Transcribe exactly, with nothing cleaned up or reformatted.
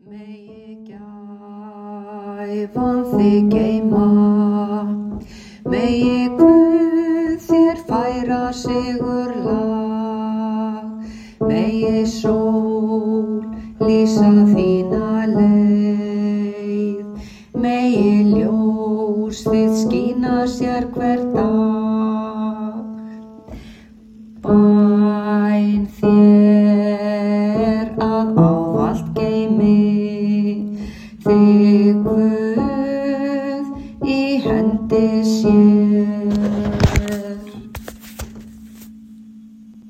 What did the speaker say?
Megi gæfan þig geyma, megi Guð þér færa sigurlag, megi sól lýsa þína leið, megi ljós þitt skína sér hver dag. Bæn þér að ávallt geymi þig Guð.